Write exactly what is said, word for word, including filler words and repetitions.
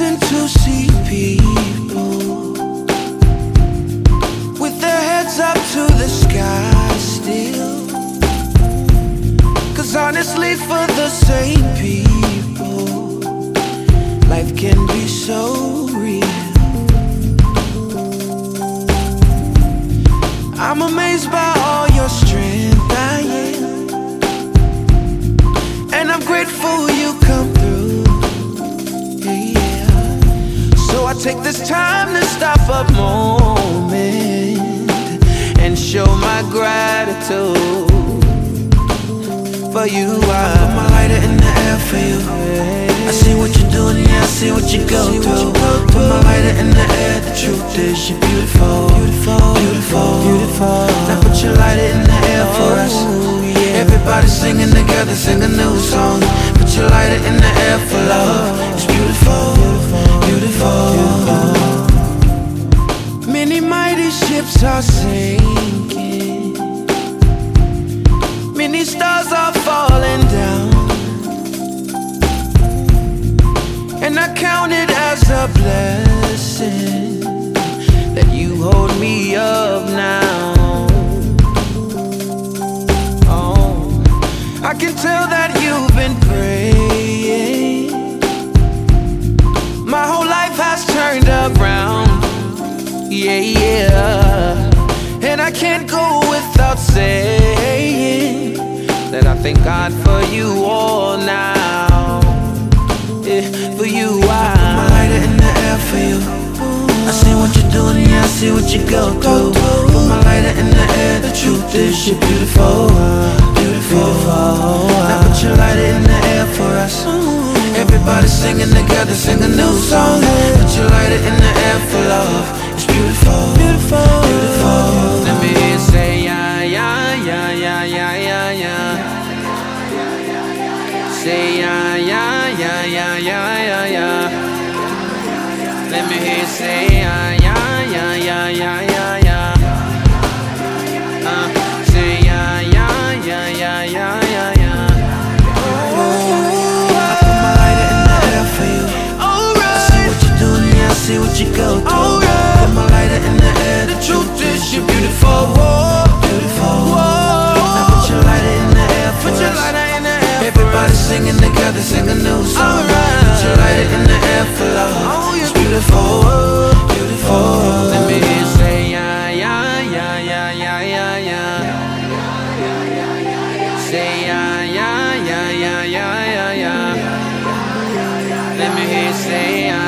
blessing to see people with their heads up to the sky still. Cause honestly, for the same people, life can be so real. I'm amazed by all your strength, I am, and I'm grateful you come through, yeah, yeah. So I take this time to stop a moment and show my gratitude for you. I put my lighter in the air for you. I see what you're doing, yeah, I see what you go through. Put my lighter in the air, the truth is you're beautiful, beautiful, beautiful, beautiful. Now put your lighter in the air for us. Everybody singing together, sing a new song. Put your lighter in the air for love. It's beautiful, beautiful, beautiful. Many mighty ships are sinking, many stars are falling down, and I count it as a blessing that you hold me up now. Oh, I can tell that you've been praying. My whole life has turned around, yeah, yeah. And I can't go without saying that I thank God for you all now. Yeah, for you I put my lighter in the air for you. I see what you're doing, yeah, I see what you go through. Put my lighter in the air, the truth is you're beautiful, beautiful. Now put your lighter in the air for us. Everybody singing together, sing a new song. Put your lighter in the air for love. It's beautiful, beautiful, beautiful. Let me hear you say yeah, yeah, yeah, yeah, yeah, yeah, yeah. Say yeah, yeah, yeah, yeah, yeah, yeah, yeah. Let me hear you say yeah, yeah, yeah, yeah, yeah, yeah, yeah. Uh, say yeah, yeah, yeah, yeah, yeah, yeah, yeah. Oh, I put my lighter in the air for you. Alright. I see what you're doing, yeah, I see what you go through. Alright. Put my lighter in the air, the truth is you're beautiful, beautiful. Now put your lighter in the air for us. Everybody singing together, sing a new song. Put your lighter in the air for love. It's beautiful, beautiful. Let me hear you say yeah, yeah, yeah, yeah, yeah, yeah, yeah. Say yeah, yeah, yeah, yeah, yeah, yeah, yeah. Let me hear you say yeah.